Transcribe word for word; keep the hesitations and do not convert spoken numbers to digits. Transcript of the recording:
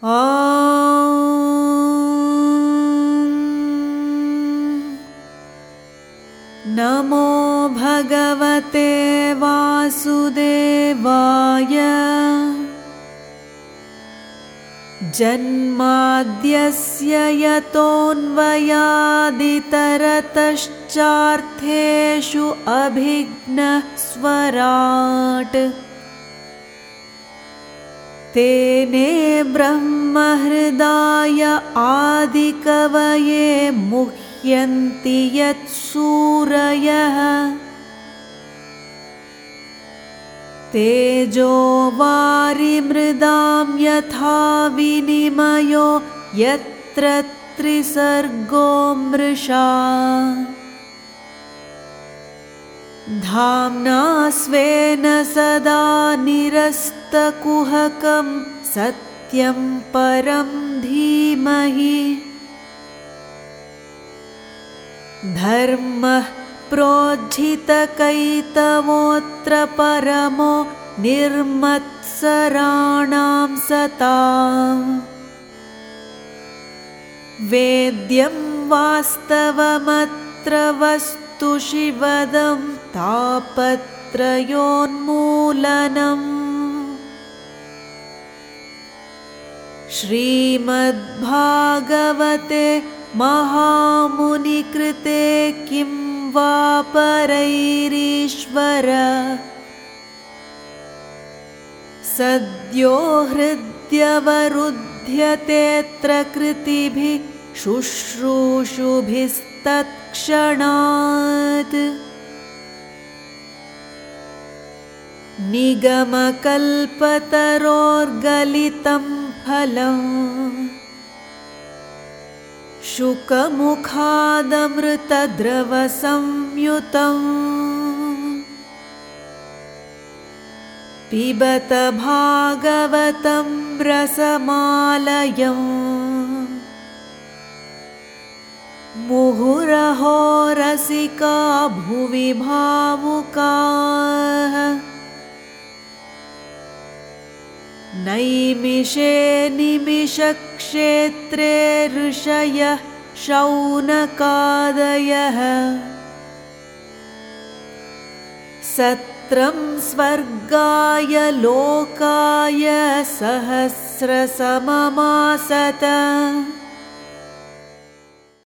नमो भगवते वासुदेवाय जन्माद्यस्य यतोऽन्वयादितरतश्चार्थेषु अभिघ्नः स्वराट् तेने ब्रह्महृदाय आदिकवये मुह्यन्ति यत्सूरयः तेजो वारिमृदां यथा विनिमयो यत्र त्रिसर्गो मृषा धाम्ना स्वेन सदा निरस्तकुहकं सत्यं परं धीमहि धर्मः प्रोज्झितकैतवोऽत्र परमो निर्मत्सराणां सताम् वेद्यं वास्तवमत्र वस्तु शिवदं तापत्रयोन्मूलनम् श्रीमद्भागवते महामुनिकृते किं वा परैरीश्वर सद्यो हृद्यवरुध्यतेऽत्र कृतिभिः शुश्रूषुभिस्तत्क्षणात् निगमकल्पतरोर्गलितं फलम् शुकमुखादमृतद्रवसंयुतम् पिबत भागवतं रसमालयम् मुहुरहो रसिका भुवि भावुकाः नैमिषे निमिषक्षेत्रे ऋषयः शौनकादयः सत्रं स्वर्गाय लोकाय सहस्रसममासत